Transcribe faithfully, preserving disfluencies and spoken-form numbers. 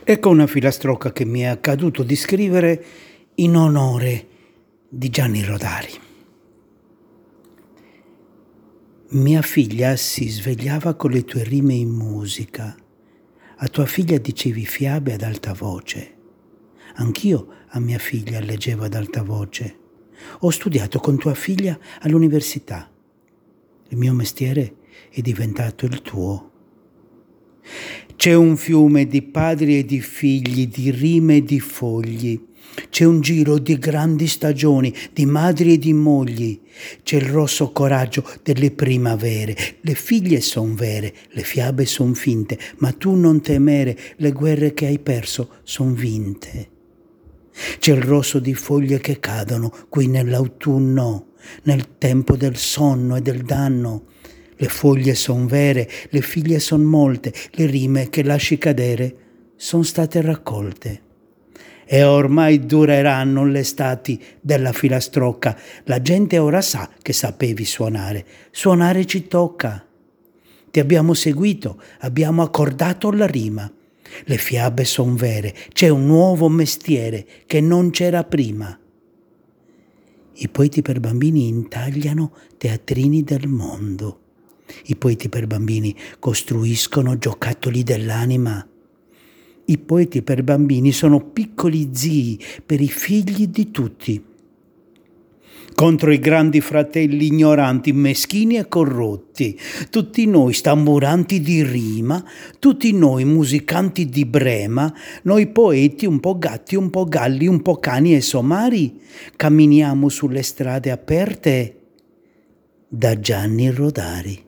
Ecco una filastrocca che mi è accaduto di scrivere in onore di Gianni Rodari. Mia figlia si svegliava con le tue rime in musica. A tua figlia dicevi fiabe ad alta voce. Anch'io a mia figlia leggevo ad alta voce. Ho studiato con tua figlia all'università. Il mio mestiere è diventato il tuo. C'è un fiume di padri e di figli, di rime e di fogli. C'è un giro di grandi stagioni, di madri e di mogli. C'è il rosso coraggio delle primavere. Le figlie son vere, le fiabe son finte, ma tu non temere, le guerre che hai perso son vinte. C'è il rosso di foglie che cadono qui nell'autunno, nel tempo del sonno e del danno. Le foglie son vere, le figlie son molte, le rime che lasci cadere son state raccolte. E ormai dureranno le estati della filastrocca. La gente ora sa che sapevi suonare. Suonare ci tocca. Ti abbiamo seguito, abbiamo accordato la rima. Le fiabe son vere, c'è un nuovo mestiere che non c'era prima. I poeti per bambini intagliano teatrini del mondo. I poeti per bambini costruiscono giocattoli dell'anima. I poeti per bambini sono piccoli zii per i figli di tutti. Contro i grandi fratelli ignoranti, meschini e corrotti, tutti noi stamburanti di rima, tutti noi musicanti di brema, noi poeti un po' gatti, un po' galli, un po' cani e somari, camminiamo sulle strade aperte da Gianni Rodari.